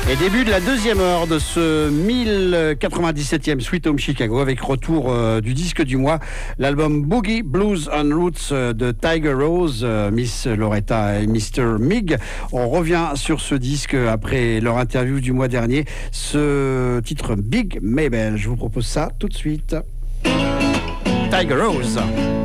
Et début de la deuxième heure de ce 1097e Sweet Home Chicago avec retour du disque du mois, l'album Boogie Blues on Roots de Tiger Rose, Miss Loretta et Mr. Mig. On revient sur ce disque après leur interview du mois dernier. Ce titre Big Mabel, je vous propose ça tout de suite. Tiger Rose.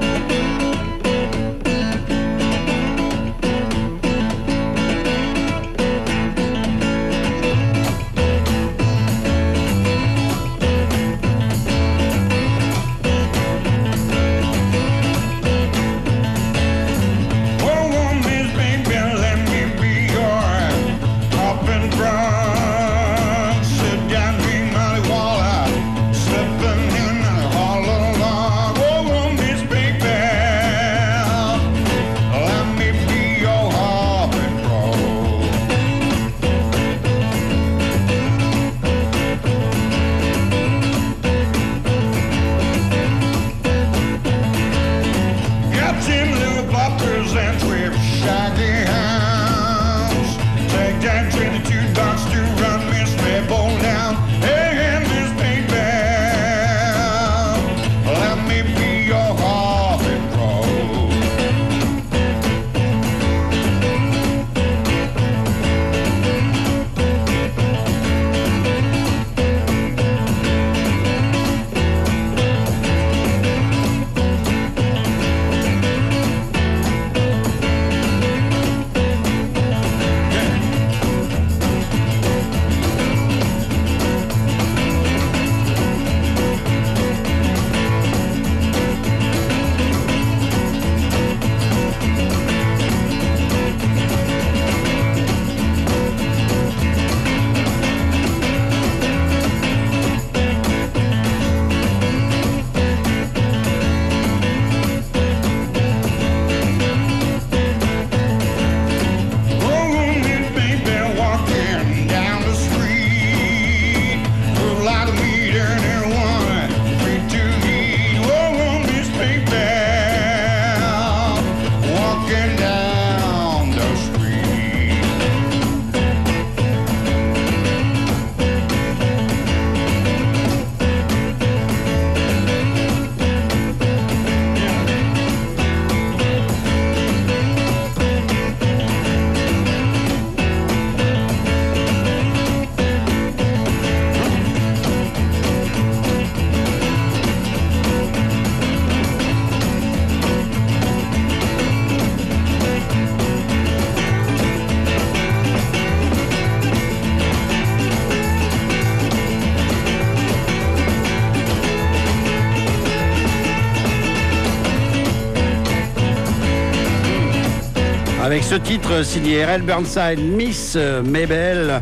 Avec ce titre signé R.L. Burnside, Miss Mabel,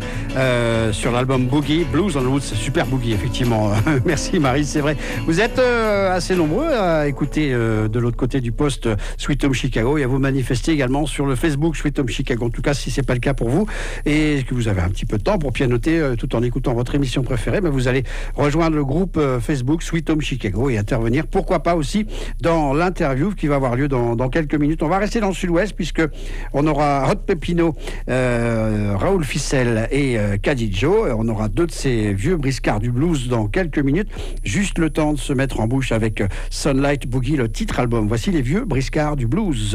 sur l'album Boogie, Blues on Roots, super Boogie, effectivement. Merci Marie, c'est vrai. Vous êtes assez nombreux à écouter de l'autre côté du poste Sweet Home Chicago et à vous manifester également sur le Facebook Sweet Home Chicago. En tout cas, si c'est pas le cas pour vous et que vous avez un petit peu de temps pour pianoter tout en écoutant votre émission préférée, vous allez rejoindre le groupe Facebook Sweet Home Chicago et intervenir, pourquoi pas aussi, dans l'interview qui va avoir lieu dans quelques minutes. On va rester dans le sud-ouest puisque on aura Hot Pepino, Raoul Ficelle et Caddy Joe. On aura deux de ces vieux briscards du blues dans quelques minutes. Juste le temps de se mettre en bouche avec Sunlight Boogie, le titre album. Voici les vieux briscards du blues.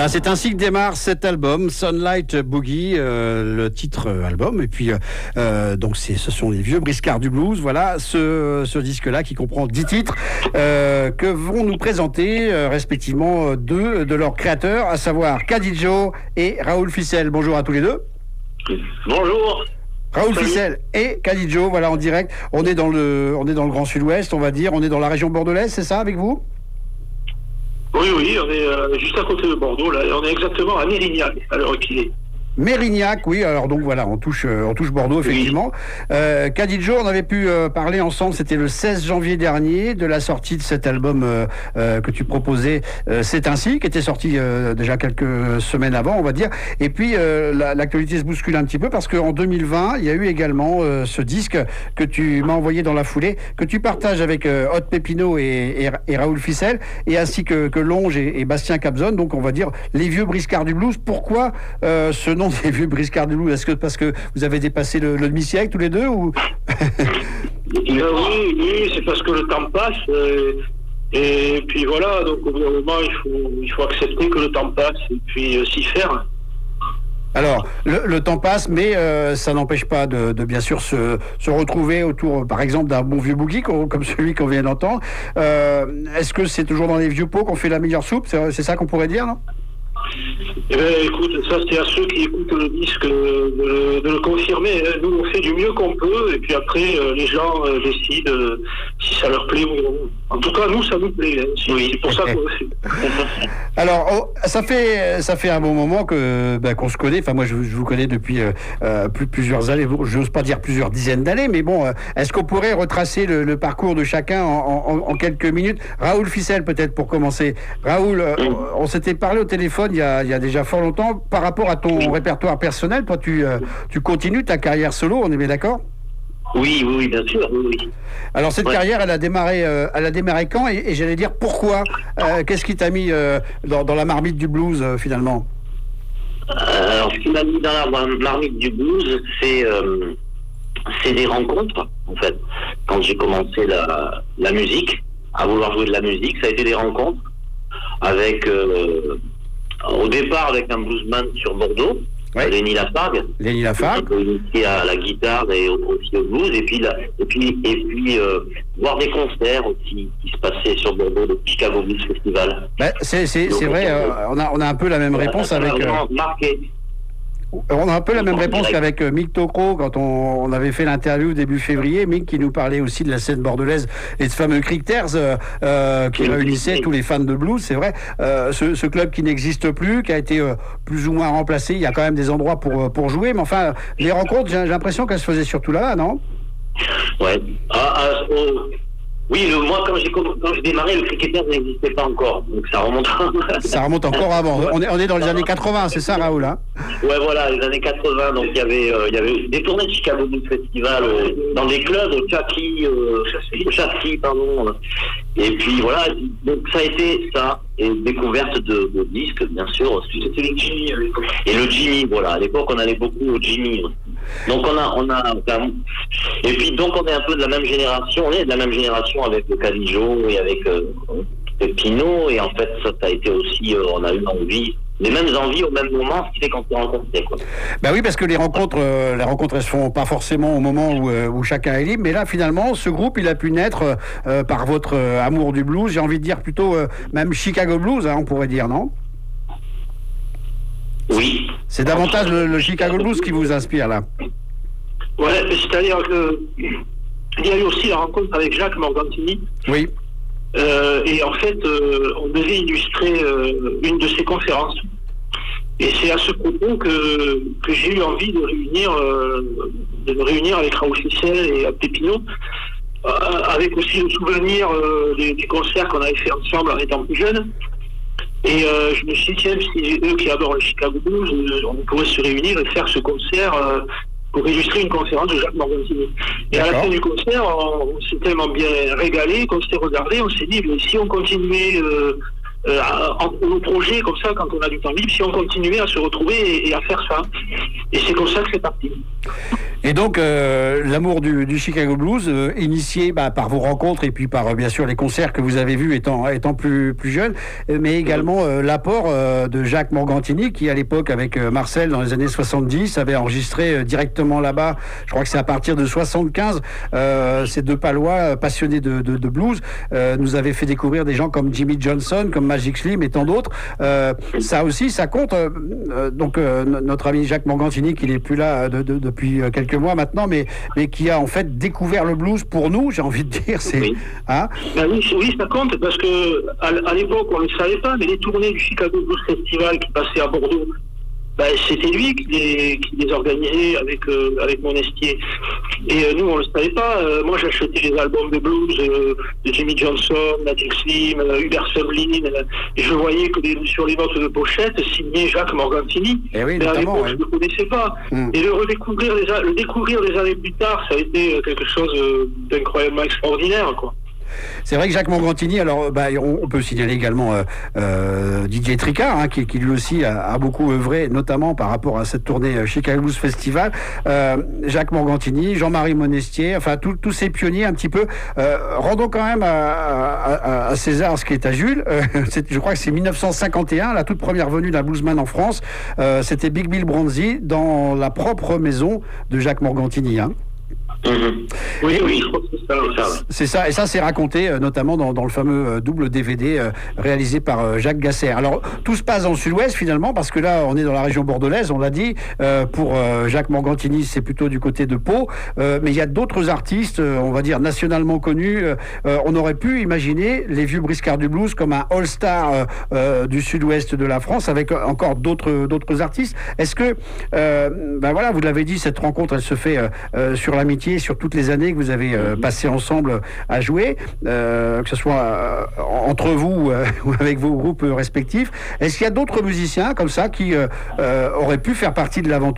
c'est ainsi que démarre cet album, Sunlight Boogie, le titre album. Et puis, donc, ce sont les vieux briscards du blues. Voilà, ce disque-là qui comprend 10 titres que vont nous présenter respectivement deux de leurs créateurs, à savoir Kady Joe et Raoul Ficel. Bonjour à tous les deux. Bonjour. Raoul Ficel et Kady Joe, voilà, en direct. On est dans le Grand Sud-Ouest, on va dire. On est dans la région bordelaise, c'est ça, avec vous? Oui, on est juste à côté de Bordeaux, là. On est exactement à Mérignac, à l'heure qu'il est. Mérignac, oui, alors donc voilà, on touche Bordeaux, effectivement. Oui. Kady Joe, on avait pu parler ensemble, c'était le 16 janvier dernier, de la sortie de cet album que tu proposais, C'est ainsi, qui était sorti déjà quelques semaines avant, on va dire. Et puis, l'actualité se bouscule un petit peu, parce qu'en 2020, il y a eu également ce disque que tu m'as envoyé dans la foulée, que tu partages avec Hot Pépino et Raoul Ficel, et ainsi que Longe et Bastien Capzone, donc on va dire les vieux briscards du blues. Pourquoi ce nom des vieux briscards du blues? Est-ce que parce que vous avez dépassé le demi-siècle tous les deux ou... Oui, c'est parce que le temps passe et puis voilà, donc au bout d'un moment il faut accepter que le temps passe et puis s'y faire. Alors, le temps passe, mais ça n'empêche pas de bien sûr se retrouver autour, par exemple, d'un bon vieux boogie comme celui qu'on vient d'entendre. Est-ce que c'est toujours dans les vieux pots qu'on fait la meilleure soupe? C'est ça qu'on pourrait dire, non? Eh bien, écoute, ça c'est à ceux qui écoutent le disque de le confirmer. Nous, on fait du mieux qu'on peut, et puis après, les gens décident si ça leur plaît ou non. En tout cas, nous, ça nous plaît. C'est pour ça qu'on le fait. Alors, ça fait un bon moment qu'on se connaît. Enfin, moi, je vous connais depuis plusieurs années. J'ose pas dire plusieurs dizaines d'années, mais bon, est-ce qu'on pourrait retracer le parcours de chacun en quelques minutes? Raoul Ficel, peut-être pour commencer. Raoul, on s'était parlé au téléphone il y a déjà fort longtemps. Par rapport à ton répertoire personnel, toi, tu continues ta carrière solo, on est bien d'accord? Oui, bien sûr. Oui. Alors cette carrière, elle a démarré quand? Et j'allais dire pourquoi? Qu'est-ce qui t'a mis dans la marmite du blues finalement? Alors ce qui m'a mis dans la marmite du blues, c'est des rencontres en fait. Quand j'ai commencé la musique, à vouloir jouer de la musique, ça a été des rencontres avec au départ avec un bluesman sur Bordeaux. Ouais. Lenny Lafargue. Initié à la guitare et aussi au blues, et puis voir des concerts aussi qui se passaient sur Bordeaux, le Chicago Blues Festival. C'est vrai, on a un peu la même réponse avec. On a un peu la même réponse qu'avec Mick Tocro quand on avait fait l'interview début février. Mick qui nous parlait aussi de la scène bordelaise et de ce fameux Cricketers qui réunissait tous les fans de blues. C'est vrai, ce club qui n'existe plus, qui a été plus ou moins remplacé. Il y a quand même des endroits pour jouer, mais enfin les rencontres, j'ai l'impression qu'elles se faisaient surtout là, non? Ouais. Oui, moi, quand j'ai démarré, le Cricketers n'existait pas encore. Donc ça remonte. Ça remonte encore avant. On est dans les années 80, c'est ça, Raoul, hein? Ouais, voilà, les années 80. Donc il y avait des tournées de Chicago Blues Festival dans des clubs, au Châssis, pardon. Et puis voilà, donc ça a été ça. Et découverte de disques, bien sûr. C'était le Jimmy. Et le Jimmy, voilà. À l'époque, on allait beaucoup au Jimmy. Donc et puis donc on est un peu de la même génération. On est de la même génération avec le Kady Joe et avec Pino. Et en fait, ça a été aussi, on a eu les mêmes envies au même moment, ce qui fait qu'on s'est rencontrés, quoi. Ben oui, parce que les rencontres elles se font pas forcément au moment où chacun est libre, mais là finalement ce groupe il a pu naître par votre amour du blues, j'ai envie de dire plutôt même Chicago Blues, hein, on pourrait dire, non? Oui. C'est davantage le Chicago Blues qui vous inspire là. Ouais, c'est-à-dire que il y a eu aussi la rencontre avec Jacques Morgantini. Oui. Et en fait, on devait illustrer une de ses conférences. Et c'est à ce propos que j'ai eu envie de me réunir avec Raoul Ficel et Pépino, avec aussi le souvenir des concerts qu'on avait fait ensemble en étant plus jeunes. Et je me suis dit, tiens, si eux qui adorent le Chicago Blues, on pourrait se réunir et faire ce concert pour illustrer une conférence de Jacques Morgantini. Et à la fin du concert, on s'est tellement bien régalé qu'on s'est regardé, on s'est dit, mais si on continuait entre nos projets comme ça, quand on a du temps libre, si on continuait à se retrouver et à faire ça. Et c'est comme ça que c'est parti. Et donc, l'amour du Chicago Blues, initié par vos rencontres et puis par, bien sûr, les concerts que vous avez vus étant plus jeune, mais également l'apport de Jacques Morgantini, qui, à l'époque, avec Marcel, dans les années 70, avait enregistré directement là-bas, je crois que c'est à partir de 75, ces deux Palois passionnés de blues, nous avaient fait découvrir des gens comme Jimmy Johnson, comme Magic Slim et tant d'autres. Ça aussi, ça compte. Donc, notre ami Jacques Morgantini, qui n'est plus là depuis quelques mois maintenant, mais qui a en fait découvert le blues pour nous, j'ai envie de dire. Oui. Hein? Oui, ça compte, parce que à l'époque, on ne le savait pas, mais les tournées du Chicago Blues Festival qui passaient à Bordeaux, c'était lui qui les organisait avec Monestier. Et nous, on ne le savait pas. Moi, j'achetais les albums de blues de Jimmy Johnson, Magic Slim, Hubert Sumlin, et je voyais que sur les notes de pochette, signé Jacques Morgantini. Et oui, mais à l'époque, ouais. je ne le connaissais pas. Et le découvrir des années plus tard, ça a été quelque chose d'incroyablement extraordinaire, quoi. C'est vrai que Jacques Morgantini, alors on peut signaler également Didier Tricard, qui lui aussi a beaucoup œuvré, notamment par rapport à cette tournée Chicago Blues Festival. Jacques Morgantini, Jean-Marie Monestier, enfin tous ces pionniers un petit peu. Rendons quand même à César ce qui est à Jules. Je crois que c'est 1951, la toute première venue d'un bluesman en France. C'était Big Bill Bronzy dans la propre maison de Jacques Morgantini. Oui, je crois que c'est ça. C'est ça, et ça c'est raconté notamment dans le fameux double DVD réalisé par Jacques Gasser. Alors tout se passe dans le sud-ouest finalement, parce que là on est dans la région bordelaise, on l'a dit. Pour Jacques Morgantini, c'est plutôt du côté de Pau, mais il y a d'autres artistes, on va dire nationalement connus. On aurait pu imaginer les vieux briscards du blues comme un all-star du sud-ouest de la France, avec encore d'autres artistes. Est-ce que, voilà, vous l'avez dit, cette rencontre elle se fait sur l'amitié, sur toutes les années que vous avez passé ensemble à jouer, que ce soit entre vous ou avec vos groupes respectifs. Est-ce qu'il y a d'autres musiciens comme ça qui auraient pu faire partie de l'aventure ?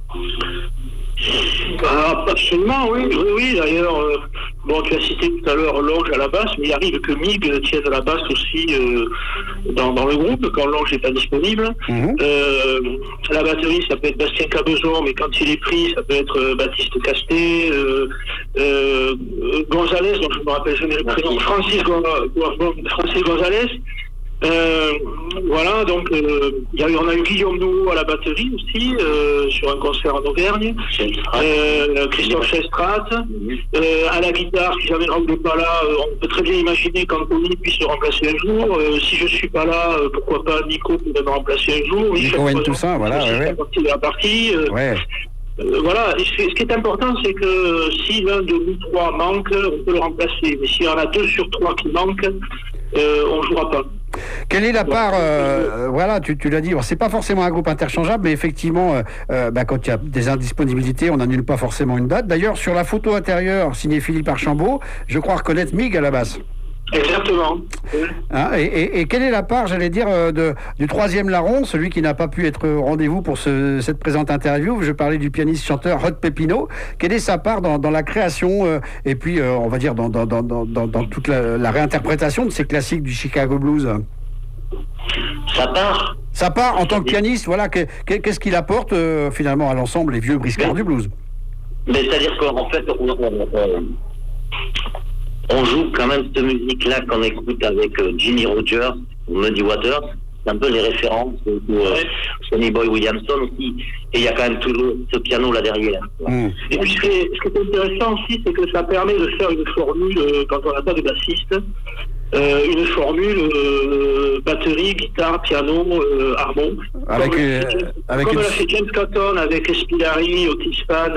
Absolument, oui. D'ailleurs, tu as cité tout à l'heure Longe à la basse, mais il arrive que Mig tienne la basse aussi dans le groupe quand Longe n'est pas disponible. La batterie, ça peut être Bastien Cabeson, mais quand il est pris, ça peut être Baptiste Casté, Gonzalez, donc je me rappelle jamais le prénom, Francis Gonzalez. Voilà, donc on a eu Guillaume Nouveau à la batterie aussi, sur un concert en Auvergne, Christophe Chestrat, à la guitare, si jamais Raoul n'est pas là, on peut très bien imaginer qu'Anthony puisse le remplacer un jour. Si je suis pas là, pourquoi pas Nico pourrait me remplacer un jour. Nico Toussaint, voilà, ouais. Partie de la partie. Ouais. Voilà, et ce qui est important, c'est que si l'un de nous trois manque, on peut le remplacer. Mais s'il y en a 2 sur 3 qui manquent, on ne jouera pas. Quelle est la part, voilà, tu l'as dit, c'est pas forcément un groupe interchangeable, mais effectivement, quand il y a des indisponibilités, on n'annule pas forcément une date. D'ailleurs, sur la photo intérieure, signée Philippe Archambault, je crois reconnaître Mig à la basse. Exactement. Et quelle est la part, j'allais dire, du troisième larron, celui qui n'a pas pu être au rendez-vous pour cette présente interview? Je parlais du pianiste-chanteur Rod Pepino. Quelle est sa part dans la création et puis, on va dire, dans toute la réinterprétation de ces classiques du Chicago Blues? Sa part en tant que pianiste, voilà, qu'est-ce qu'il apporte finalement à l'ensemble, les vieux briscards du blues? Mais c'est-à-dire qu'en fait, on joue quand même cette musique-là qu'on écoute avec Jimmy Rogers, Muddy Waters, c'est un peu les références de Sonny Boy Williamson aussi, et il y a quand même toujours ce piano là derrière. Et puis ce qui est intéressant aussi, c'est que ça permet de faire une formule, quand on n'a pas de bassiste, une formule batterie, guitare, piano, harmon. Comme l'a fait James Cotton avec Espilari, Otis Spann,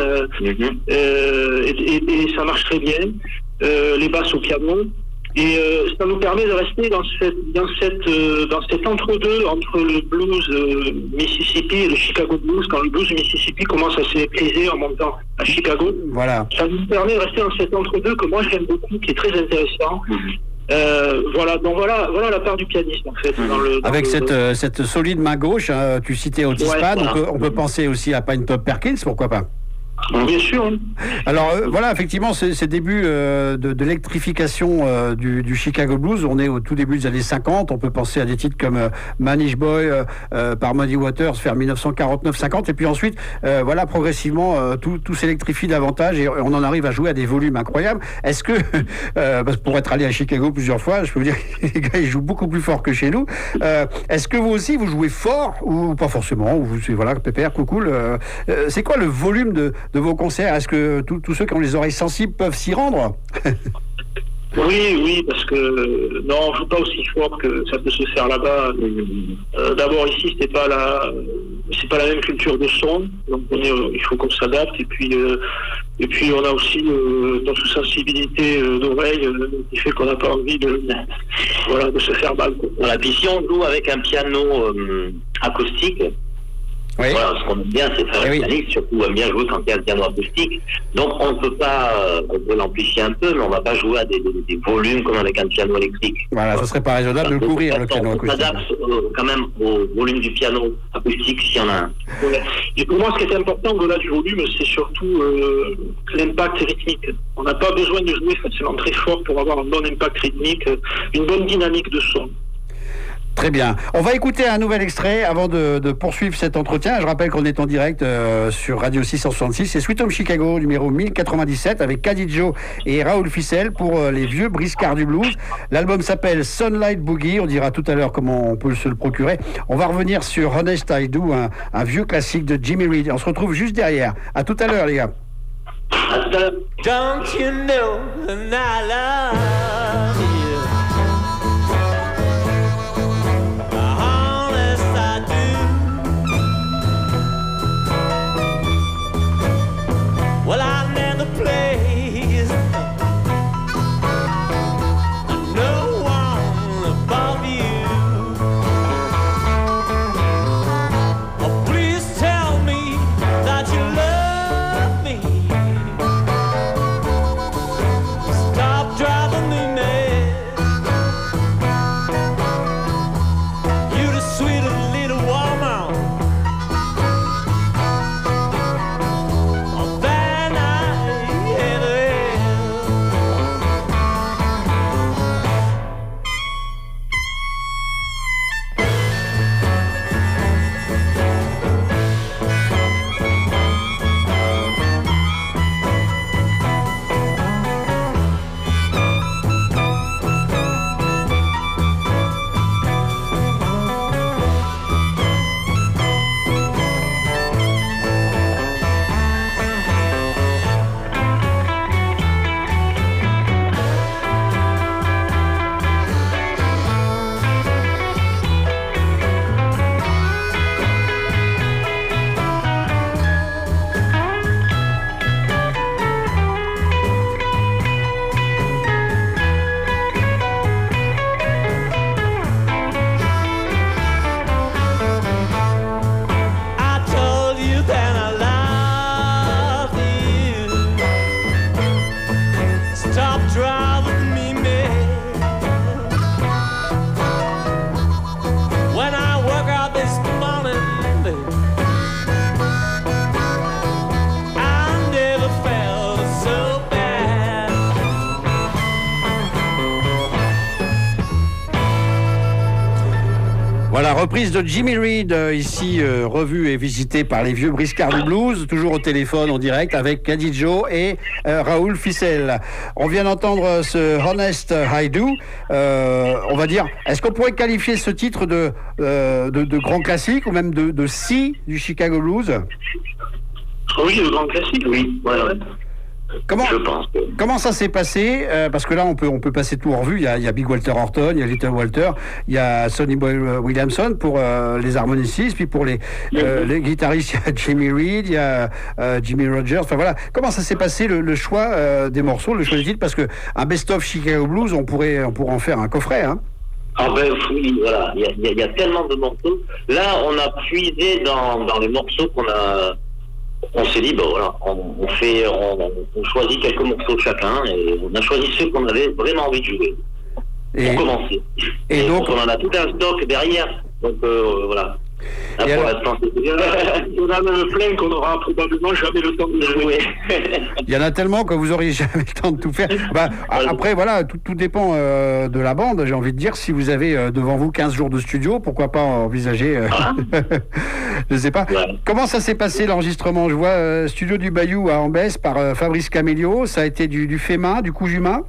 et ça marche très bien. Les basses au piano, et ça nous permet de rester dans cet entre-deux entre le blues Mississippi et le Chicago Blues, quand le blues Mississippi commence à s'épuiser en montant à Chicago. Voilà. Ça nous permet de rester dans cet entre-deux que moi j'aime beaucoup, qui est très intéressant. Voilà la part du pianiste en fait. Avec cette solide main gauche, tu citais Otis Spann, on peut penser aussi à Pine Top Perkins, pourquoi pas? Bien sûr. Hein. Alors voilà, effectivement, ces débuts de l'électrification du Chicago Blues, on est au tout début des années 50, on peut penser à des titres comme Manish Boy par Muddy Waters vers 1949-50, et puis ensuite, voilà, progressivement, tout s'électrifie davantage et on en arrive à jouer à des volumes incroyables. Est-ce que, parce que pour être allé à Chicago plusieurs fois, je peux vous dire que les gars, ils jouent beaucoup plus fort que chez nous. Est-ce que vous aussi, vous jouez fort ou pas forcément, ou vous, voilà, pépère, cool. C'est quoi le volume de vos concerts? Est-ce que tous ceux qui ont les oreilles sensibles peuvent s'y rendre? Oui, parce que non, on joue pas aussi fort que ça peut se faire là-bas. D'abord ici, c'est pas la même culture de son, donc il faut qu'on s'adapte. Et puis on a aussi notre sensibilité d'oreille qui fait qu'on n'a pas envie de se faire mal. Voilà. Puis si on joue avec un piano acoustique. Oui. Voilà, ce qu'on aime bien, c'est faire un pianiste, surtout on aime bien jouer quand il y a un piano acoustique. Donc on ne peut pas, on peut l'amplifier un peu, mais on ne va pas jouer à des volumes comme avec un piano électrique. Voilà, ce serait pas raisonnable de le couvrir, le piano acoustique. On s'adapte quand même au volume du piano acoustique s'il y en a un. Ouais. Et pour moi, ce qui est important au-delà du volume, c'est surtout l'impact rythmique. On n'a pas besoin de jouer forcément très fort pour avoir un bon impact rythmique, une bonne dynamique de son. Très bien. On va écouter un nouvel extrait avant de poursuivre cet entretien. Je rappelle qu'on est en direct sur Radio 666. C'est Sweet Home Chicago, numéro 1097, avec Caddy Joe et Raoul Ficel pour les vieux briscards du blues. L'album s'appelle Sunlight Boogie. On dira tout à l'heure comment on peut se le procurer. On va revenir sur Honest I Do, un vieux classique de Jimmy Reed. On se retrouve juste derrière. À tout à l'heure, les gars. À tout à l'heure. Don't you know that I love you? Well, I never please no one above you. Oh, please tell me that you love me. Stop driving me mad. You're the sweetest little woman. Voilà, reprise de Jimmy Reed, ici revue et visitée par les vieux briscards du blues, toujours au téléphone en direct avec Caddy Joe et Raoul Ficel. On vient d'entendre ce Honest I Do. On va dire, est-ce qu'on pourrait qualifier ce titre de grand classique ou même de si du Chicago Blues? Oui, le grand classique, oui. Ouais. Comment ça s'est passé? Parce que là, on peut passer tout en revue. Il y a Big Walter Horton, il y a Little Walter, il y a Sonny Boy Williamson pour les harmonistes, puis pour les guitaristes, il y a Jimmy Reed, il y a Jimmy Rogers. Enfin voilà, comment ça s'est passé le choix des morceaux, le choix des titres? Parce que un best-of Chicago Blues, on pourrait en faire un coffret, hein. Ah ben oui, voilà, il y a tellement de morceaux. Là, on a puisé dans les morceaux qu'on a. On s'est dit, ben voilà, on choisit quelques morceaux chacun et on a choisi ceux qu'on avait vraiment envie de jouer. Pour commencer. Et donc on en a tout un stock derrière. Donc voilà. Ah, pour l'instant, Il y en a même plein qu'on n'aura probablement jamais le temps de jouer. Il y en a tellement que vous n'auriez jamais le temps de tout faire. Après, voilà, tout dépend de la bande, j'ai envie de dire. Si vous avez devant vous 15 jours de studio, pourquoi pas envisager... je ne sais pas. Ouais. Comment ça s'est passé l'enregistrement? Je vois Studio du Bayou à Ambès par Fabrice Camélio. Ça a été du fait main, du coup humain.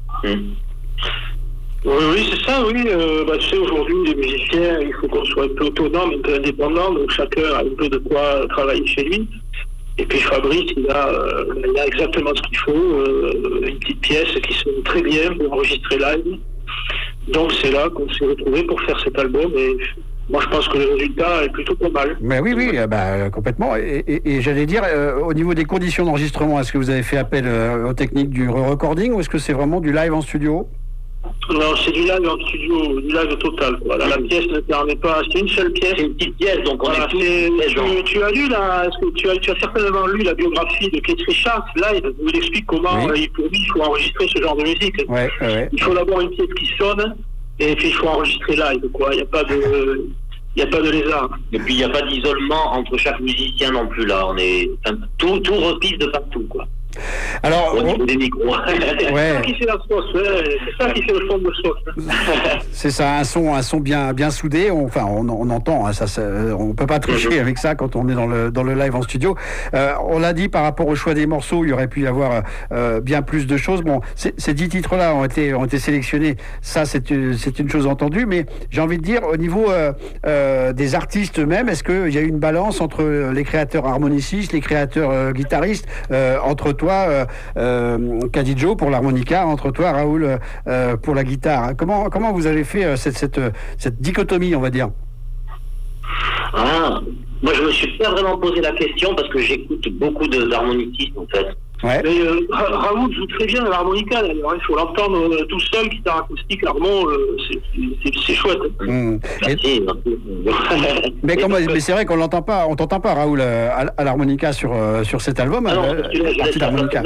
Oui, c'est ça, oui. Tu sais, aujourd'hui, les musiciens, il faut qu'on soit un peu autonome, un peu indépendant, donc chacun a un peu de quoi travailler chez lui. Et puis Fabrice, il a exactement ce qu'il faut, une petite pièce qui sonne très bien pour enregistrer live. Donc c'est là qu'on s'est retrouvés pour faire cet album, et moi je pense que le résultat est plutôt pas mal. Mais oui, complètement. Et j'allais dire, au niveau des conditions d'enregistrement, est-ce que vous avez fait appel aux techniques du recording, ou est-ce que c'est vraiment du live en studio? Non, c'est du live en studio, du live total, quoi. Là, la pièce ne permet pas, c'est une seule pièce. C'est une petite pièce, donc on est tous... Tu as lu, là, est-ce que tu as certainement lu la biographie de Keith Richards, live, où il explique comment, pour lui, il faut enregistrer ce genre de musique. Ouais. Il faut d'abord une pièce qui sonne, et puis il faut enregistrer live, quoi. Il n'y a pas de lézard. Et puis il n'y a pas d'isolement entre chaque musicien non plus, là. Tout repisse de partout, quoi. Alors, au niveau des micros. C'est ça qui fait la sauce, c'est ça qui fait le fond de sauce. C'est ça, un son bien soudé. On entend, hein, on peut pas tricher avec ça quand on est dans le live en studio. On l'a dit, par rapport au choix des morceaux, il y aurait pu y avoir bien plus de choses. Bon, ces 10 titres-là ont été sélectionnés. Ça, c'est une chose entendue. Mais j'ai envie de dire, au niveau des artistes eux-mêmes, est-ce qu'il y a une balance entre les créateurs harmonicistes, les créateurs guitaristes, entre toi, Kadidjo pour l'harmonica, entre toi, Raoul, pour la guitare. Comment vous avez fait cette dichotomie, on va dire? Moi, je me suis pas vraiment posé la question parce que j'écoute beaucoup d'harmonicistes, en fait. Ouais. Mais Raoul joue très bien l'harmonica, d'ailleurs. Il faut l'entendre tout seul, guitare acoustique, harmon, c'est chouette. Merci. Mais c'est vrai qu'on l'entend pas, on t'entend pas, Raoul, à l'harmonica sur cet album. Partie d'harmonica.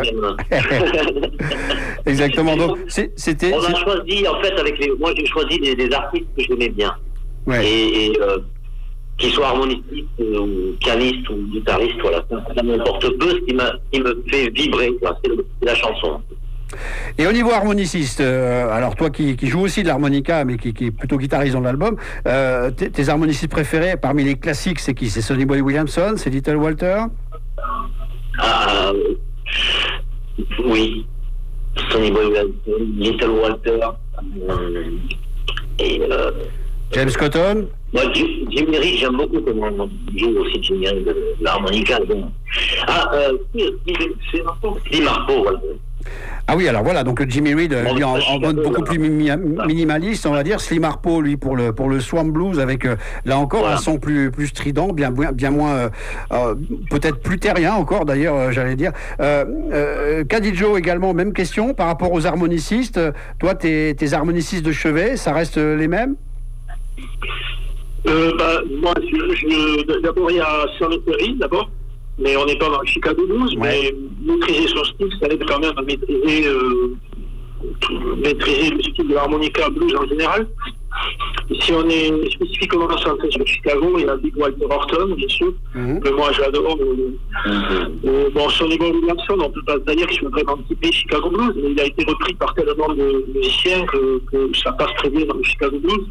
Exactement. Donc c'était. On a choisi, en fait, moi j'ai choisi des artistes que j'aimais bien. Ouais. Et qu'ils soient harmonistes ou pianistes ou guitaristes, voilà. Ça m'importe peu, ce qui me fait vibrer, c'est la chanson. Et au niveau harmoniciste, alors toi qui joues aussi de l'harmonica, mais qui est plutôt guitariste dans l'album, tes harmonicistes préférés, parmi les classiques, c'est qui? C'est Sonny Boy Williamson? C'est Little Walter? Oui. Sonny Boy Williamson, Little Walter, et... James Cotton? Moi, Jimmy Reed, j'aime beaucoup comment on joue aussi Jimmy Reed de l'harmonica. Steve Marco, voilà. Ah oui, alors voilà, donc Jimmy Reed, lui en mode beaucoup plus minimaliste, on va dire. Slim Harpo, lui, pour le Swamp Blues, avec là encore un son plus strident, bien moins, peut-être plus terrien encore, d'ailleurs, j'allais dire. Kadidjo également, même question par rapport aux harmonicistes. Toi, tes harmonicistes de chevet, ça reste les mêmes? Moi, d'abord, il y a Sonny Perry, d'abord. Mais on n'est pas dans le Chicago Blues, mais maîtriser son style, ça aide quand même à maîtriser le style de l'harmonica blues en général. Et si on est spécifiquement centré sur Chicago, il y a Big Walter Horton, bien sûr, que moi j'adore. Sonny Boy Williamson, on peut pas dire qu'il soit vraiment typé Chicago Blues, mais il a été repris par tellement de musiciens que ça passe très bien dans le Chicago Blues.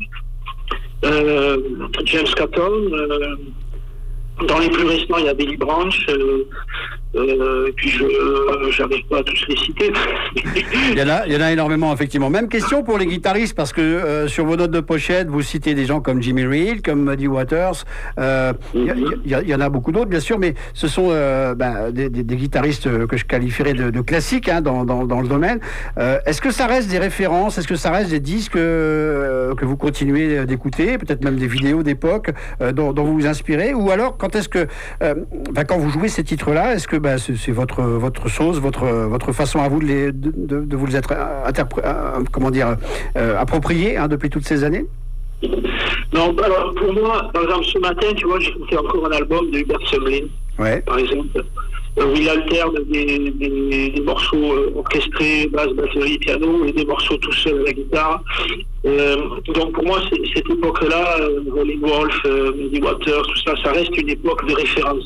James Cotton. Dans les plus récents, il y a Billy Branch, et puis je n'arrive pas à tous les citer. Il y en a énormément, effectivement. Même question pour les guitaristes, parce que sur vos notes de pochette, vous citez des gens comme Jimmy Reed, comme Muddy Waters. Il y en a beaucoup d'autres, bien sûr, mais ce sont des guitaristes que je qualifierais de classiques dans le domaine. Est-ce que ça reste des références? Est-ce que ça reste des disques que vous continuez d'écouter? Peut-être même des vidéos d'époque dont vous vous inspirez? Ou alors, quand est-ce que, quand vous jouez ces titres-là, est-ce que c'est votre chose, votre façon à vous de vous les être approprié depuis toutes ces années? Non, alors pour moi, par exemple, ce matin, tu vois, j'écoutais encore un album de Hubert Sumlin, par exemple. où il alterne des morceaux orchestrés, basse, batterie, piano, et des morceaux tout seul à la guitare. Donc pour moi, cette époque-là, Rolling Wolf, Muddy Waters, tout ça, ça reste une époque de référence.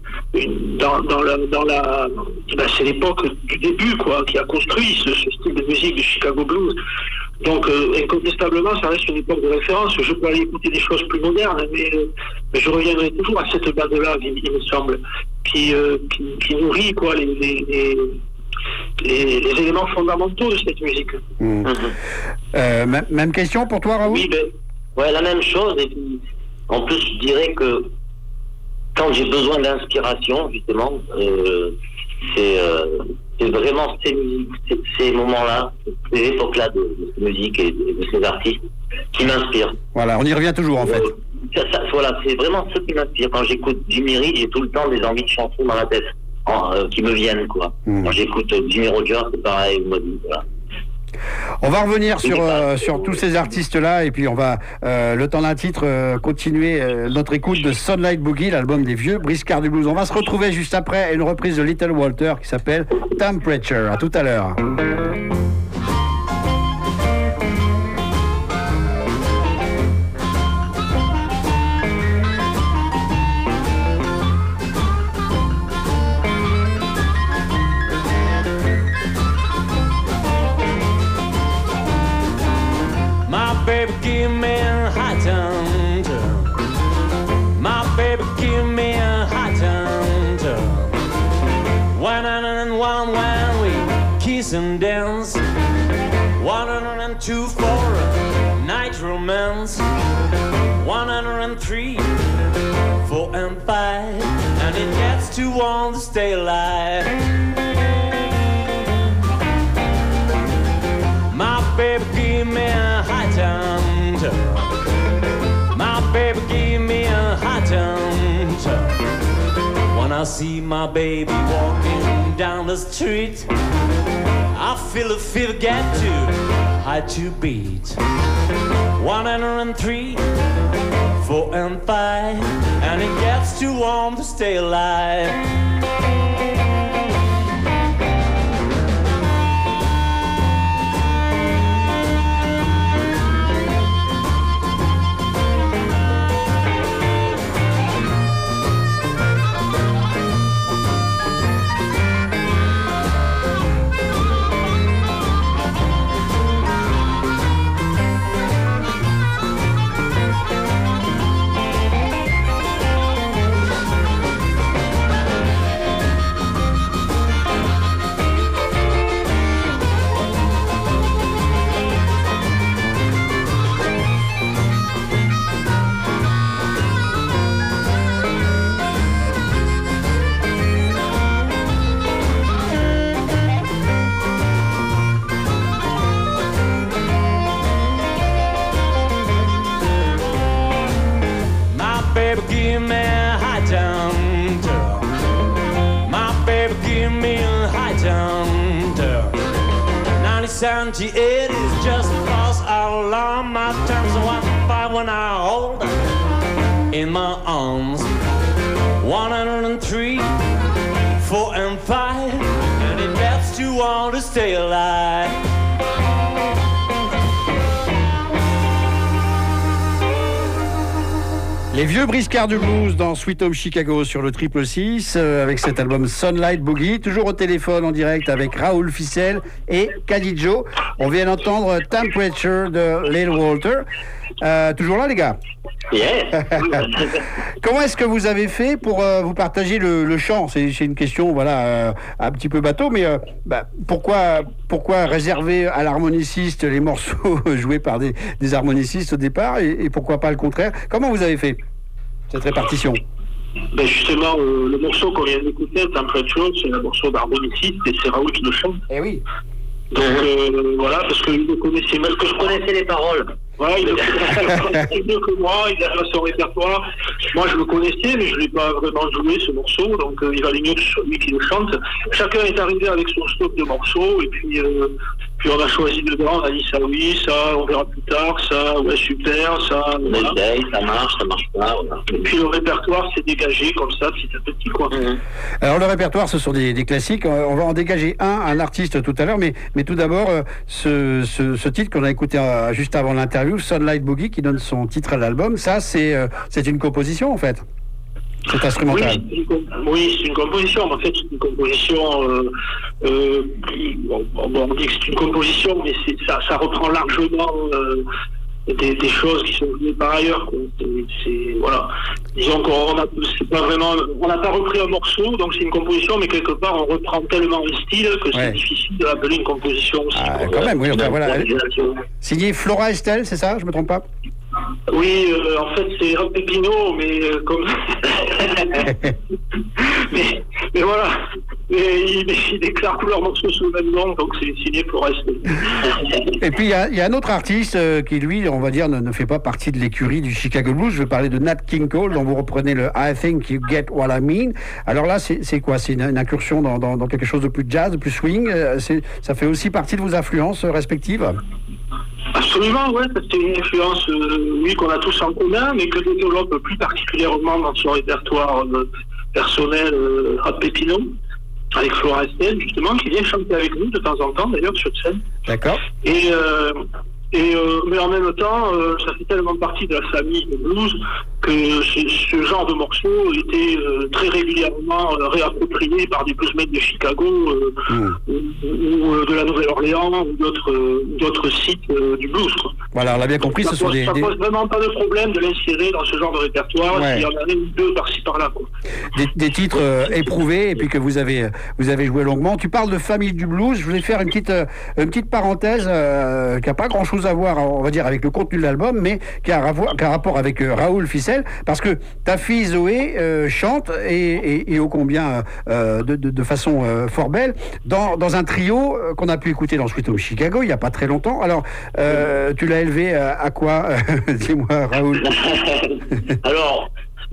C'est l'époque du début, quoi, qui a construit ce style de musique du Chicago Blues. Donc, incontestablement, ça reste une époque de référence. Je peux aller écouter des choses plus modernes, mais je reviendrai toujours à cette base-là, il me semble, qui nourrit, quoi, les éléments fondamentaux de cette musique. Même question pour toi, Raoul? Oui, ouais, la même chose. Et puis, en plus, je dirais que quand j'ai besoin d'inspiration, justement, c'est vraiment ces moments-là, ces époques-là de cette musique et de ces artistes qui m'inspirent. Voilà, on y revient toujours en fait. Voilà, c'est vraiment ce qui m'inspire. Quand j'écoute Jimmy Reed, j'ai tout le temps des envies de chansons dans la tête qui me viennent, quoi. Quand j'écoute Jimmy Rogers, c'est pareil, voilà. On va revenir sur tous ces artistes-là et puis on va, le temps d'un titre, continuer notre écoute de Sunlight Boogie, l'album des vieux briscards du blues. On va se retrouver juste après une reprise de Little Walter qui s'appelle Temperature. À tout à l'heure. Give me a hot temperature. My baby, give me a hot temperature. 101 when we kiss and dance. 102 for a night romance. 103, 4 and 5, and it gets too warm to stay alive. My baby, give me a hot temperature. My baby gave me a hot temperature. When I see my baby walking down the street, I feel a fever get too high to beat. 103, 4 and 5, and it gets too warm to stay alive. Give me a high temperature. My baby give me a high temperature. 9078 is just a false alarm. My time's 1.5 when I hold her in my arms. 103, 4 and 5, and it gets too warm to stay alive. Les vieux briscards du blues dans Sweet Home Chicago sur le 666 avec cet album Sunlight Boogie. Toujours au téléphone en direct avec Raoul Ficel et Kadijo. On vient d'entendre Temperature de Little Walter. Toujours là les gars? Yeah. Comment est-ce que vous avez fait pour vous partager le chant? C'est une question voilà, un petit peu bateau, mais pourquoi réserver à l'harmoniciste les morceaux joués par des harmonicistes au départ et pourquoi pas le contraire? Comment vous avez fait cette répartition? Ben justement, le morceau qu'on vient d'écouter, Temperature, c'est un morceau d'harmoniciste et c'est Raoul qui le chante. Eh oui. Donc voilà, parce qu'il le connaissait mal que je connaissais les paroles. Ouais, il le connaissait mieux que moi, il avait son répertoire. Moi je le connaissais, mais je ne l'ai pas vraiment joué ce morceau, donc il valait mieux que lui qui le chante. Chacun est arrivé avec son stock de morceaux, et puis Puis on a choisi dedans, on a dit ça oui, ça on verra plus tard, ça ouais super, ça. On essaye, ça marche pas. Voilà. Et puis le répertoire s'est dégagé comme ça, petit à petit quoi. Alors le répertoire, ce sont des classiques. On va en dégager un artiste tout à l'heure, mais tout d'abord ce titre qu'on a écouté juste avant l'interview, Sunlight Boogie, qui donne son titre à l'album. Ça c'est une composition en fait. C'est instrumental. Oui, c'est une composition. En fait, c'est une composition. On dit que c'est une composition, mais ça reprend largement des choses qui sont venues par ailleurs. Quoi. Voilà. Disons qu'on n'a pas repris un morceau, donc c'est une composition, mais quelque part on reprend tellement le style que c'est difficile de l'appeler une composition aussi. Ah, quand même, oui. Enfin, voilà. Signé Flora Estelle, c'est ça? Je me trompe pas? Oui, en fait, c'est Rob Pepino, mais comme. mais voilà. Il déclare tous leurs morceaux sous le même nom, donc c'est signé Flora Estelle. Et puis, il y a un autre artiste qui, lui, on va dire, ne fait pas partie de l'écurie du Chicago Blues. Je veux parler de Nat King Cole, dont vous reprenez le I Think You Get What I Mean. Alors là, c'est quoi? C'est une incursion dans quelque chose de plus jazz, de plus swing? Ça fait aussi partie de vos influences respectives? Absolument, ouais, c'est une influence, oui, qu'on a tous en commun, mais que développe plus particulièrement dans son répertoire personnel Rob Pepino, avec Flora Estelle, justement, qui vient chanter avec nous de temps en temps, d'ailleurs, sur scène. D'accord. Mais en même temps, ça fait tellement partie de la famille de blues que ce genre de morceaux était très régulièrement réapproprié par des bluesmen de Chicago ou de la Nouvelle-Orléans ou d'autres sites du blues. Quoi. Voilà, on l'a bien compris, ça pose vraiment pas de problème de l'insérer dans ce genre de répertoire, s'il y en a une ou deux par-ci par-là. Quoi. Des titres éprouvés et puis que vous avez joué longuement. Tu parles de famille du blues, je voulais faire une petite parenthèse qui n'a pas grand-chose à voir, on va dire, avec le contenu de l'album, mais qui a un rapport avec Raoul Ficelle, parce que ta fille Zoé chante et ô combien de façon fort belle dans un trio qu'on a pu écouter dans Sweet Home Chicago il n'y a pas très longtemps. Alors tu l'as élevé à quoi? Dis-moi, Raoul. Alors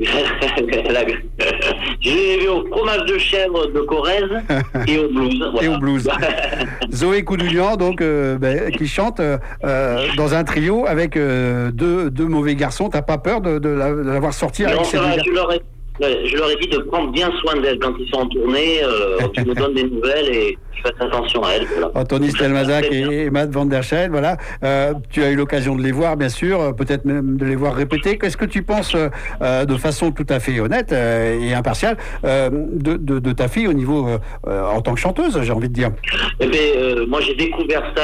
je l'ai élevé au fromage de chèvre de Corrèze et au blues. Voilà. Et au blues. Zoé Koudoulian, donc, qui chante dans un trio avec deux mauvais garçons. T'as pas peur de l'avoir sorti avec ces deux garçons? Je leur ai dit de prendre bien soin d'elle quand ils sont en tournée. Tu nous donnes des nouvelles et tu fasses attention à elle. Voilà. Anthony Stelmazak et Matt Van Der Schelde, voilà. Tu as eu l'occasion de les voir, bien sûr, peut-être même de les voir répéter. Qu'est-ce que tu penses, de façon tout à fait honnête et impartiale, de ta fille au niveau en tant que chanteuse, j'ai envie de dire? Eh bien, moi j'ai découvert ça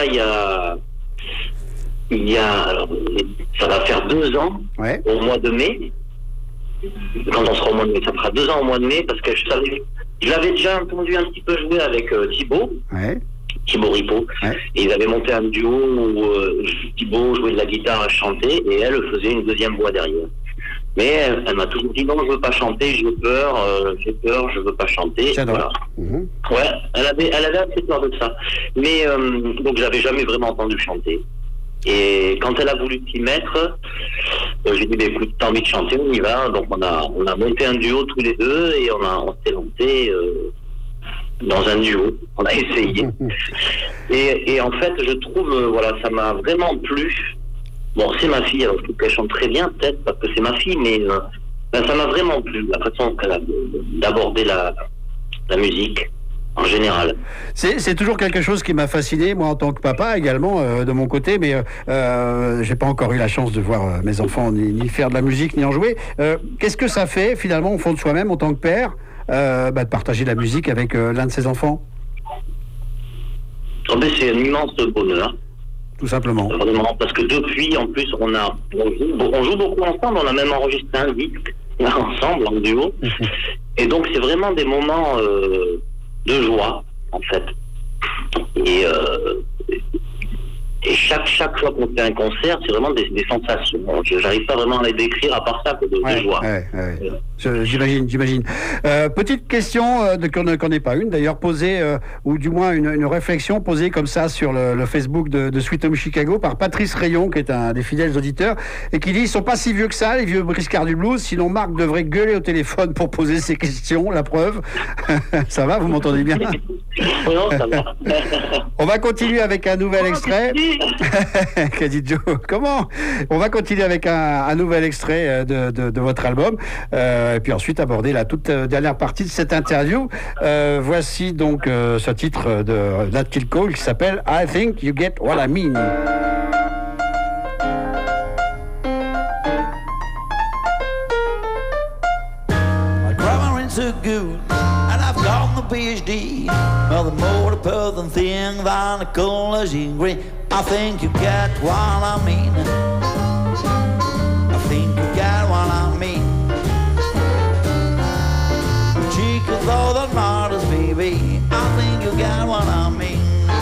alors, ça va faire 2 ans, au mois de mai. Quand on sera au mois de mai, ça fera 2 ans au mois de mai, parce que je l'avais déjà entendu un petit peu jouer avec Thibaut Ripaud, et ils avaient monté un duo où Thibaut jouait de la guitare, chantait, et elle faisait une deuxième voix derrière. Mais elle m'a toujours dit non, je veux pas chanter, j'ai peur, je veux pas chanter. Voilà. Ouais, elle avait assez peur de ça. Mais donc j'avais jamais vraiment entendu chanter. Et quand elle a voulu s'y mettre, j'ai dit écoute, t'as envie de chanter, on y va. Donc on a monté un duo tous les deux et on s'est lancé dans un duo. On a essayé. Et en fait, je trouve, voilà, ça m'a vraiment plu. Bon, c'est ma fille, alors je trouve qu'elle chante très bien, peut-être parce que c'est ma fille, mais ça m'a vraiment plu, la façon qu'elle a d'aborder la musique. En général. C'est toujours quelque chose qui m'a fasciné, moi en tant que papa également, de mon côté, mais j'ai pas encore eu la chance de voir mes enfants ni faire de la musique, ni en jouer. Qu'est-ce que ça fait finalement au fond de soi-même en tant que père, de partager la musique avec l'un de ses enfants? C'est un immense bonheur. Tout simplement. Vraiment, parce que depuis, en plus, on joue beaucoup ensemble, on a même enregistré un disque ensemble, en duo. Et donc c'est vraiment des moments de joie, en fait. Et chaque fois qu'on fait un concert, c'est vraiment des sensations. J'arrive pas vraiment à les décrire à part ça que de joie. J'imagine. Petite question qu'on n'est pas une d'ailleurs posée, ou du moins une réflexion posée comme ça sur le Facebook de Sweet Home Chicago par Patrice Rayon, qui est un des fidèles auditeurs, et qui dit: ils sont pas si vieux que ça, les vieux briscards du blues, sinon Marc devrait gueuler au téléphone pour poser ses questions, la preuve. Ça va, vous m'entendez bien? Non, ça va. On va continuer avec un nouvel extrait. Qu'a dit Joe? Comment? On va continuer avec un nouvel extrait de votre album, et puis ensuite aborder la toute dernière partie de cette interview. Voici donc ce titre de Nat King Cole qui s'appelle I Think You Get What I Mean. My grammar so good, and I've got the PhD. Well, the more the person thing than the colors in green. I think you get what I mean. I think you get what I mean. Chicas, all that matters, baby. I think you get what I mean.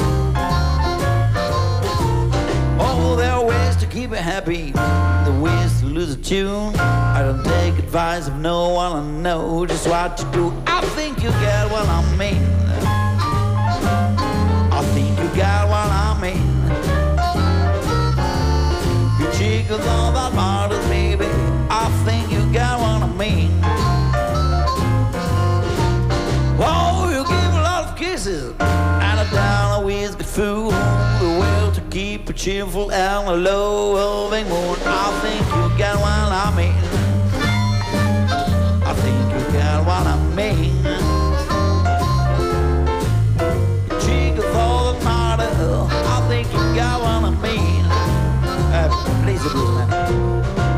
Oh, there are ways to keep it happy, the ways to lose a tune. I don't take advice of no one, I know just what to do. I think you get what I mean. I think you get what I mean. You chicas, all that matters, baby. I think you get what I mean. Oh, you give a lot of kisses and a down a whiskey fool. The will to keep it cheerful and a low loving moon. I think you get what I mean. I think you get what I mean. Chicas, all that matter. I think you get what I mean. Please, the blues, man.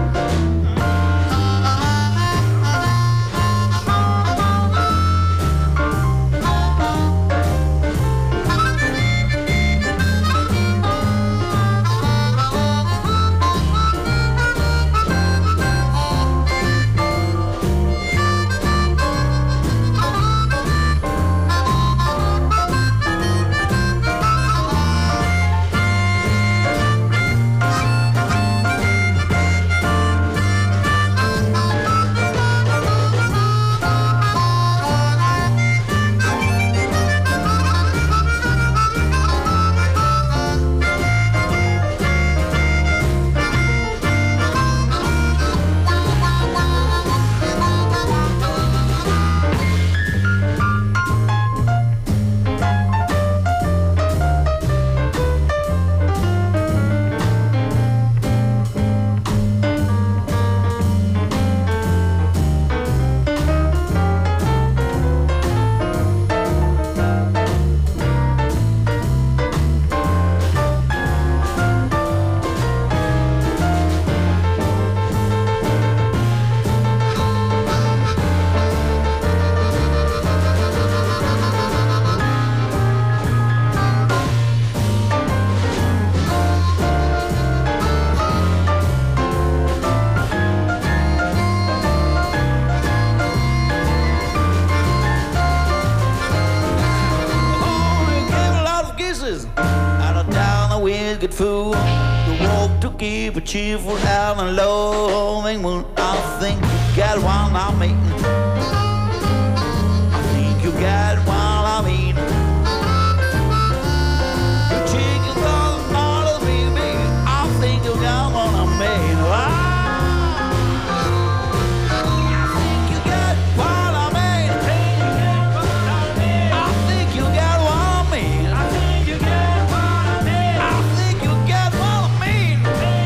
Good fool, the walk to keep a cheerful and a loving moon. I think you get what I mean. I think you get what I mean. You chickens all the models, baby. I think you get what I mean. I think you get what I mean. I think you get what I mean. I think you get what I mean. I think you get what I mean.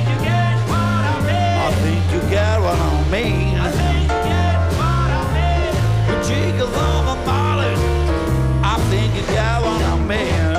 I think you get what I mean. I think you get what I mean. You chickens all the models. I think you get what I mean.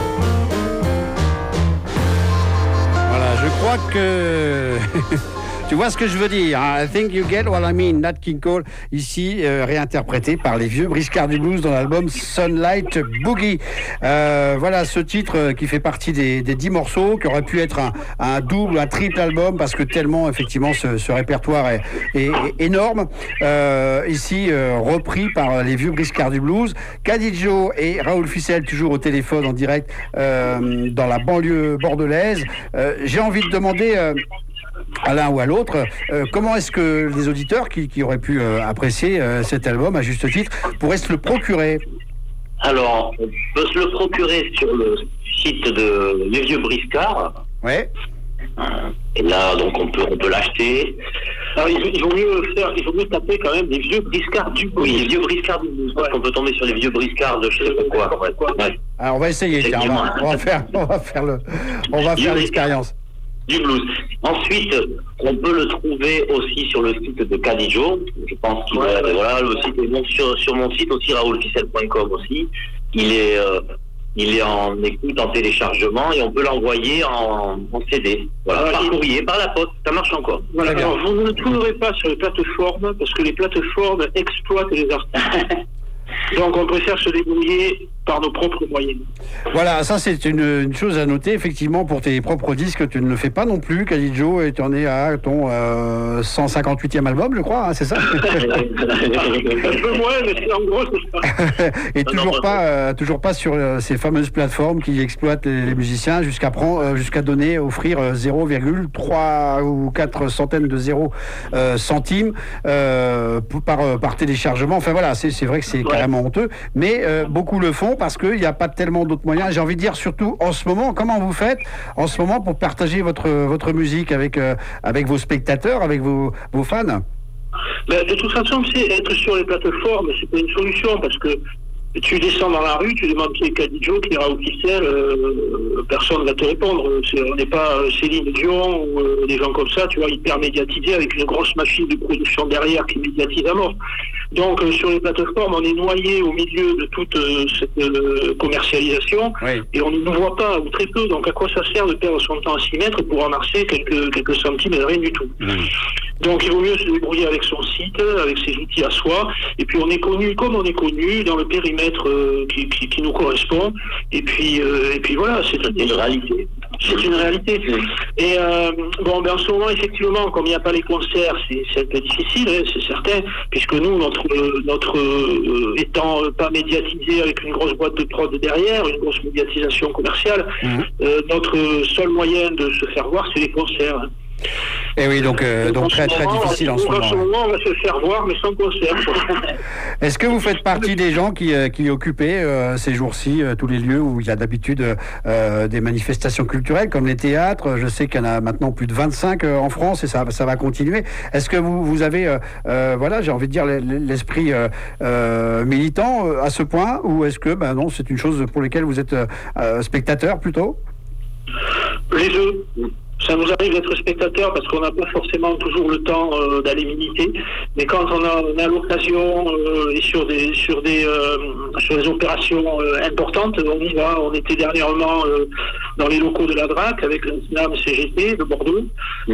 Voilà, je crois que Tu vois ce que je veux dire, hein? I think you get what I mean, Nat King Cole, ici réinterprété par les vieux briscards du blues dans l'album Sunlight Boogie. Voilà ce titre qui fait partie des 10 morceaux, qui aurait pu être un double, un triple album, parce que tellement effectivement ce répertoire est énorme. Ici repris par les vieux briscards du blues. Caddy Joe et Raoul Ficelle toujours au téléphone en direct dans la banlieue bordelaise. J'ai envie de demander à l'un ou à l'autre, comment est-ce que les auditeurs qui auraient pu apprécier cet album à juste titre pourraient se le procurer? Alors, on peut se le procurer sur le site de Les Vieux Briscards. Ouais. Et là, donc, on peut l'acheter. Alors, il vaut mieux taper quand même les vieux briscards du blues. Oui, les vieux briscards du blues. Parce qu'on peut tomber sur les vieux briscards de je sais pas quoi. Ouais. Alors, on va essayer, tiens, on va faire l'expérience. Du blues. Ensuite, on peut le trouver aussi sur le site de Caddy Joe. Je pense qu'il voilà, le site est bon sur mon site aussi, raoulficelle.com aussi. Il est en écoute, en téléchargement, et on peut l'envoyer en CD. Voilà, par courrier, par la poste, ça marche encore. Voilà. Alors, vous ne le trouverez pas sur les plateformes, parce que les plateformes exploitent les artistes. Donc on préfère se débrouiller par nos propres moyens. Voilà, ça c'est une chose à noter, effectivement, pour tes propres disques, tu ne le fais pas non plus, Caddy Joe, et tu en es à ton 158e album, je crois, hein, c'est ça? Un peu moins, mais c'est en gros c'est ça. Et toujours pas sur ces fameuses plateformes qui exploitent les musiciens jusqu'à offrir 0,3 ou 4 centaines de centimes par téléchargement. Enfin voilà, c'est vrai que c'est carrément honteux, mais beaucoup le font parce qu'il n'y a pas tellement d'autres moyens. J'ai envie de dire, surtout en ce moment, comment vous faites en ce moment pour partager votre musique avec vos spectateurs, avec vos fans? Ben, de toute façon, être sur les plateformes, c'est pas une solution, parce que tu descends dans la rue, tu demandes qui est Caddy Joe, qui est Raoul Ficelle, personne ne va te répondre. On n'est pas Céline Dion ou des gens comme ça, tu vois, hyper médiatisés avec une grosse machine de production derrière qui médiatise à mort. Donc sur les plateformes, on est noyé au milieu de toute cette commercialisation, oui. Et on ne nous voit pas, ou très peu. Donc à quoi ça sert de perdre son temps à s'y mettre pour ramasser quelques centimes et rien du tout. Donc il vaut mieux se débrouiller avec son site, avec ses outils à soi, et puis on est connu comme on est connu dans le périmètre qui nous correspond, et puis voilà, c'est une réalité. C'est une réalité. Et en ce moment, effectivement, comme il n'y a pas les concerts, c'est un peu difficile, hein, c'est certain, puisque nous, notre étant pas médiatisé avec une grosse boîte de prod derrière, une grosse médiatisation commerciale, notre seul moyen de se faire voir, c'est les concerts. Hein. Et oui, donc très très difficile en ce moment. En ce moment, on va se faire voir, mais sans concert. Est-ce que vous faites partie des gens qui occupaient ces jours-ci tous les lieux où il y a d'habitude des manifestations culturelles, comme les théâtres? Je sais qu'il y en a maintenant plus de 25 en France, et ça va continuer. Est-ce que vous avez, j'ai envie de dire, l'esprit militant à ce point, ou est-ce que, non, c'est une chose pour laquelle vous êtes spectateur plutôt? Les deux. Ça nous arrive d'être spectateurs parce qu'on n'a pas forcément toujours le temps d'aller militer, mais quand on a l'occasion et sur des opérations importantes, on y va. On était dernièrement dans les locaux de la DRAC avec le SNAM CGT de Bordeaux.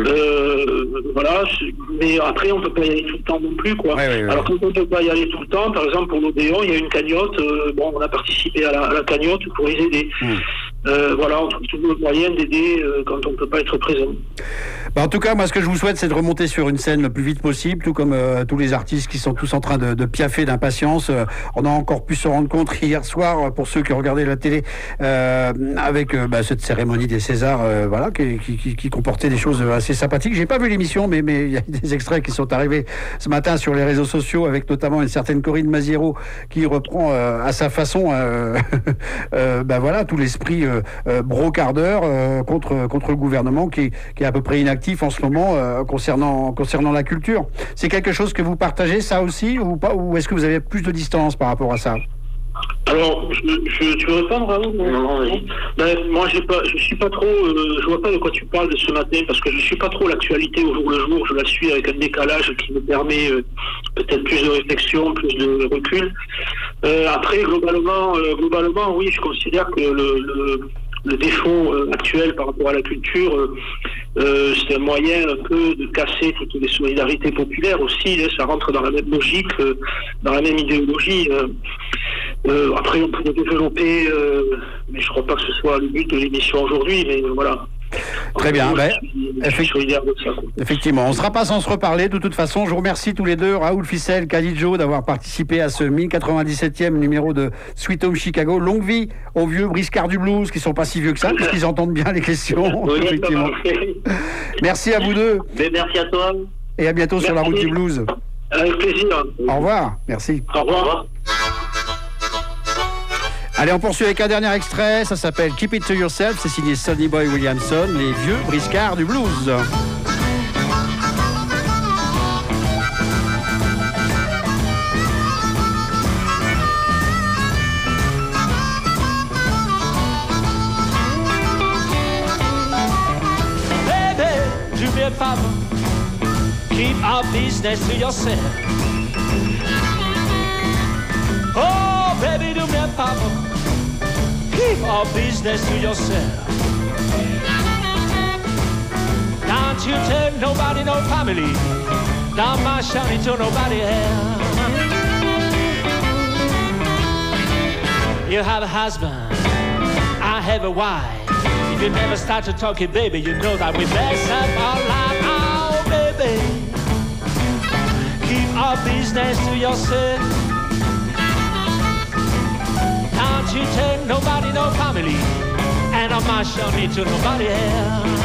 Voilà, mais après on peut pas y aller tout le temps non plus, quoi. Ouais. Alors quand on peut pas y aller tout le temps, par exemple pour l'Odéon, il y a une cagnotte. On a participé à la cagnotte pour les aider. Voilà, on trouve toujours le moyen d'aider quand on peut pas être présent. En tout cas, moi, ce que je vous souhaite, c'est de remonter sur une scène le plus vite possible, tout comme tous les artistes qui sont tous en train de piaffer d'impatience. On a encore pu se rendre compte hier soir, pour ceux qui ont regardé la télé, avec cette cérémonie des Césars, qui comportait des choses assez sympathiques. J'ai pas vu l'émission, mais il y a des extraits qui sont arrivés ce matin sur les réseaux sociaux, avec notamment une certaine Corinne Maziero qui reprend à sa façon, tout l'esprit brocardeur contre le gouvernement qui est à peu près inactif en ce moment concernant la culture. C'est quelque chose que vous partagez, ça aussi, ou pas, ou est-ce que vous avez plus de distance par rapport à ça? Alors, tu veux répondre, Raoul? Non. Moi, je suis pas trop. Je vois pas de quoi tu parles de ce matin, parce que je suis pas trop l'actualité au jour le jour. Je la suis avec un décalage qui me permet peut-être plus de réflexion, plus de recul. Après, globalement, oui, je considère que le défaut actuel par rapport à la culture, c'est un moyen un peu de casser toutes les solidarités populaires aussi. Ça rentre dans la même logique, dans la même idéologie. Après, on pourrait développer, mais je ne crois pas que ce soit le but de l'émission aujourd'hui, mais voilà. Très bien. Je suis solidaire de ça. Effectivement, on ne sera pas sans se reparler. De toute façon, je vous remercie tous les deux, Raoul Ficel, Khalid Joe, d'avoir participé à ce 1097e numéro de Sweet Home Chicago. Longue vie aux vieux briscards du blues, qui ne sont pas si vieux que ça, parce qu'ils entendent bien les questions. Oui, effectivement. Merci à vous deux. Mais merci à toi. Et à bientôt sur la route du blues. Avec plaisir. Au revoir. Merci. Au revoir. Allez, on poursuit avec un dernier extrait. Ça s'appelle Keep It To Yourself. C'est signé Sonny Boy Williamson, les vieux briscards du blues. Baby, do me a favor. Keep our business to yourself. Oh, baby, do me a favor. Keep our business to yourself. Don't you tell nobody, no family. Don't my shouting to nobody else. You have a husband, I have a wife. If you never start to talking, baby, you know that we mess up our life. Oh, baby, keep our business to yourself. Don't you tell nobody, no family, and I'm not showing to nobody else.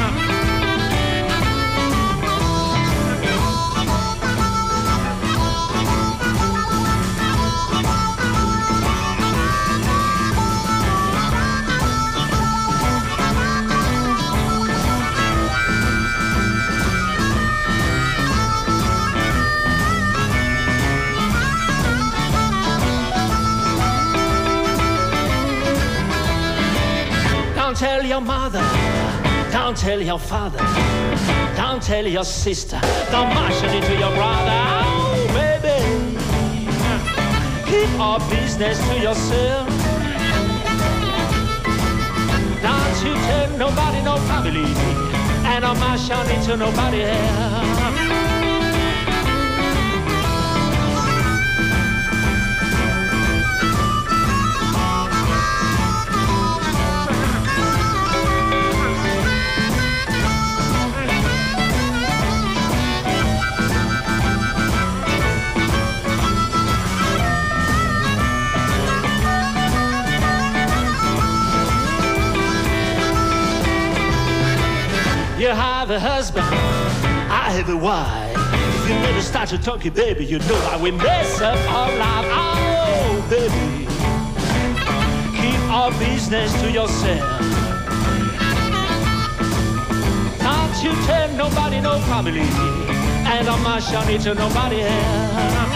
Don't tell your mother, don't tell your father, don't tell your sister, don't mention it to your brother. Oh, baby, keep our business to yourself. Don't you tell nobody, no family, and I'm not showing it to nobody else. You have a husband, I have a wife. If you never start to talking, baby, you know I will mess up our life. Oh, baby, keep our business to yourself. Don't you tell nobody, no family, and I'm not showing it to nobody else.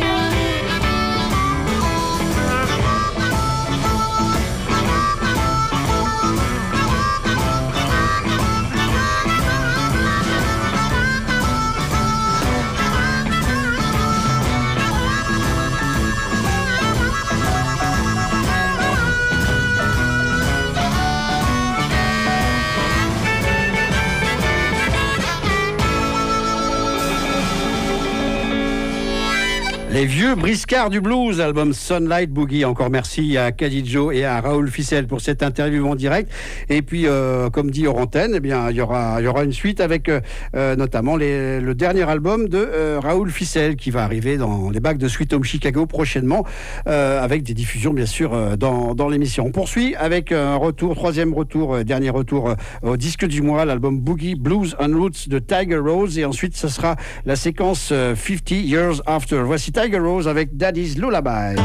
Les vieux briscards du blues, album Sunlight Boogie. Encore merci à Khalid Joe et à Raoul Ficel pour cette interview en direct. Et puis, comme dit hors antenne, eh bien, il y aura une suite avec notamment le dernier album de Raoul Ficel qui va arriver dans les bacs de Sweet Home Chicago prochainement, avec des diffusions bien sûr dans l'émission. On poursuit avec un retour, dernier retour au disque du mois, l'album Boogie Blues and Roots de Tiger Rose. Et ensuite, ce sera la séquence 50 Years After. Voici Tiger Rose avec Daddy's Lullaby.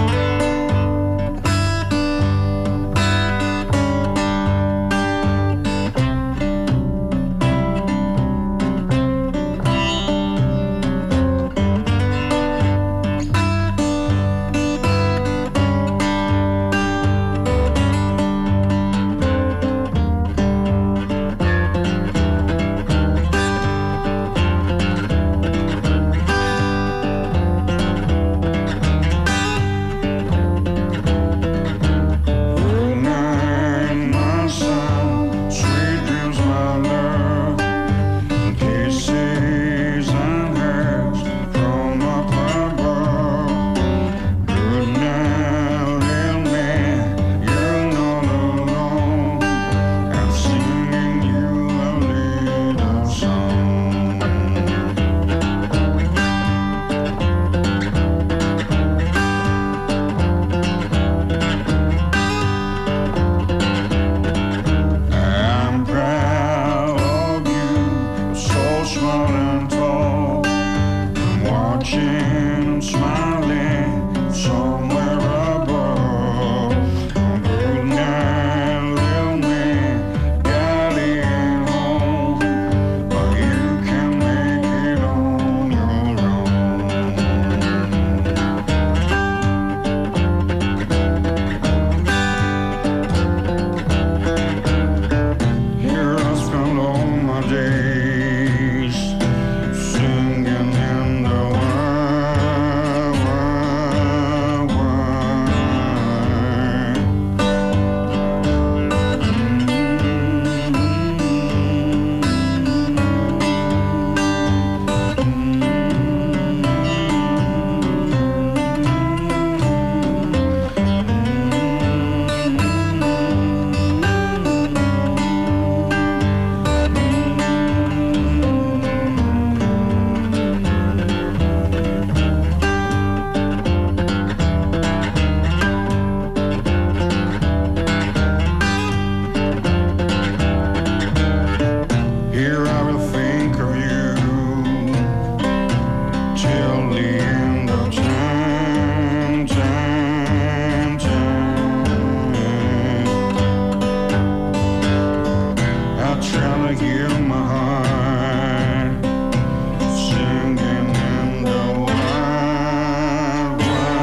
with you in my heart, singing in the wild,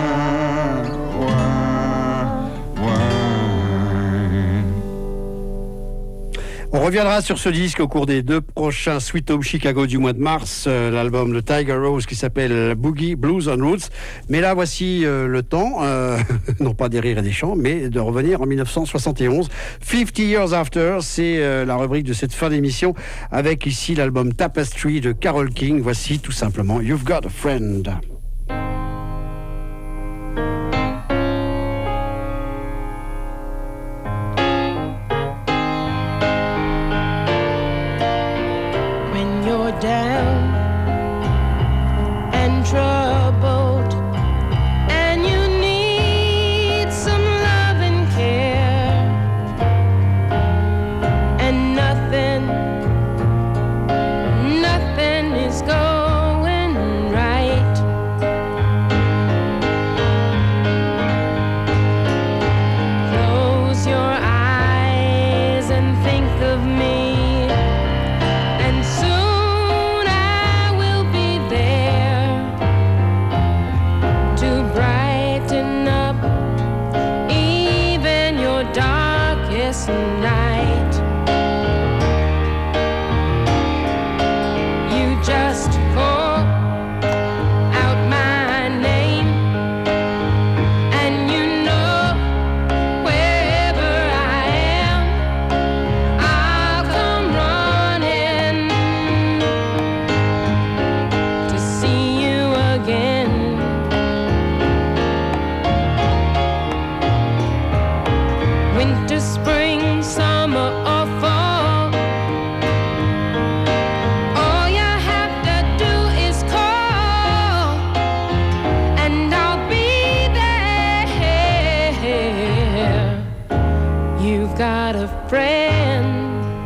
wild, wild. On reviendra sur ce disque au cours des 2 prochains Sweet Home Chicago du mois de mars, l'album de Tiger Rose qui s'appelle Boogie Blues on Roots. Mais là, voici le temps, non pas des rires et des chants, mais de revenir en 1971. 50 Years After, c'est la rubrique de cette fin d'émission, avec ici l'album Tapestry de Carole King. Voici tout simplement You've Got a Friend. Down and troubled, and you need some love and care, and nothing is going right. Close your eyes and think of me. Night, you just call out my name, and you know wherever I am, I'll come running to see you again. Winter, spring, summer or fall, all you have to do is call, and I'll be there. You've got a friend.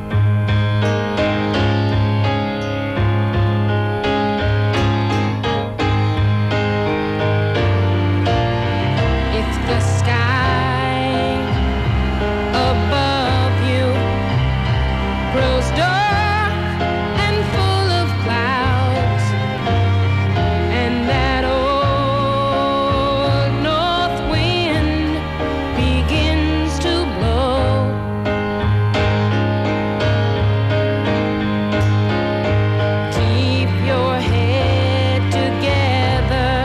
If the sky above you grows dark and full of clouds, and that old north wind begins to blow, keep your head together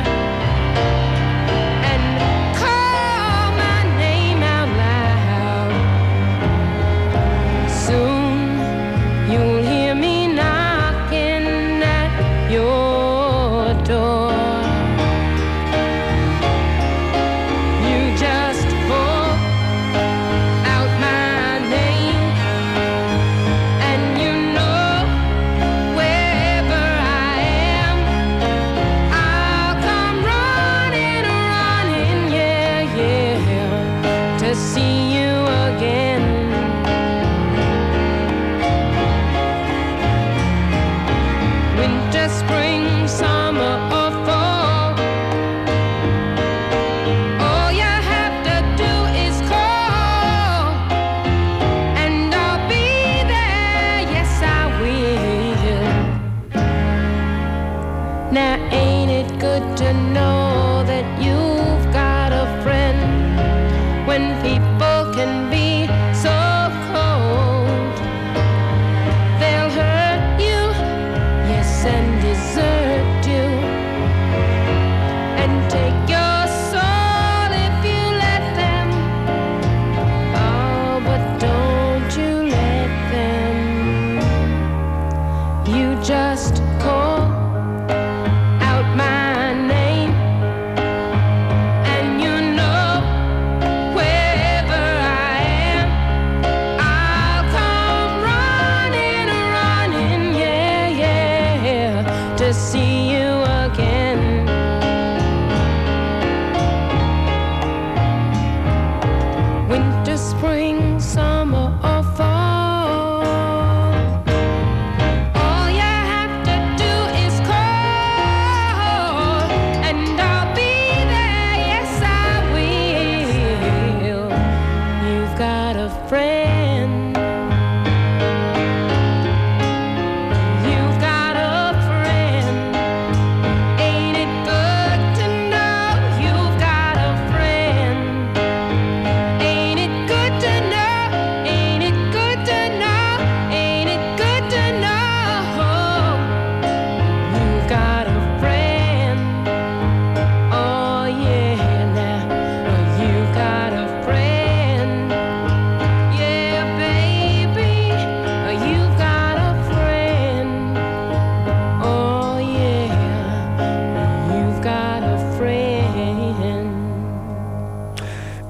and call my name out loud. Soon you'll hear me knocking at your door. You just call out my name, and you know wherever I am, I'll come running, yeah, to see you again.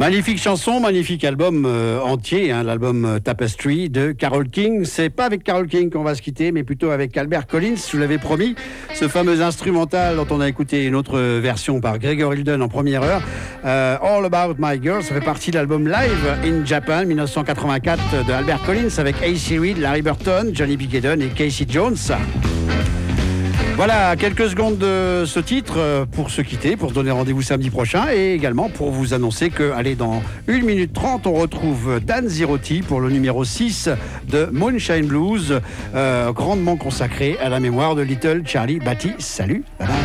Magnifique chanson, magnifique album entier, hein, l'album Tapestry de Carole King. C'est pas avec Carole King qu'on va se quitter, mais plutôt avec Albert Collins, je vous l'avais promis. Ce fameux instrumental dont on a écouté une autre version par Gregor Hildon en première heure. All About My Girl, ça fait partie de l'album Live in Japan 1984 de Albert Collins avec A.C. Reed, Larry Burton, Johnny B. Gedden et Casey Jones. Voilà, quelques secondes de ce titre pour se quitter, pour se donner rendez-vous samedi prochain et également pour vous annoncer que, allez, dans 1 minute 30, on retrouve Dan Zirotti pour le numéro 6 de Moonshine Blues, grandement consacré à la mémoire de Little Charlie Batty. Salut, bye bye.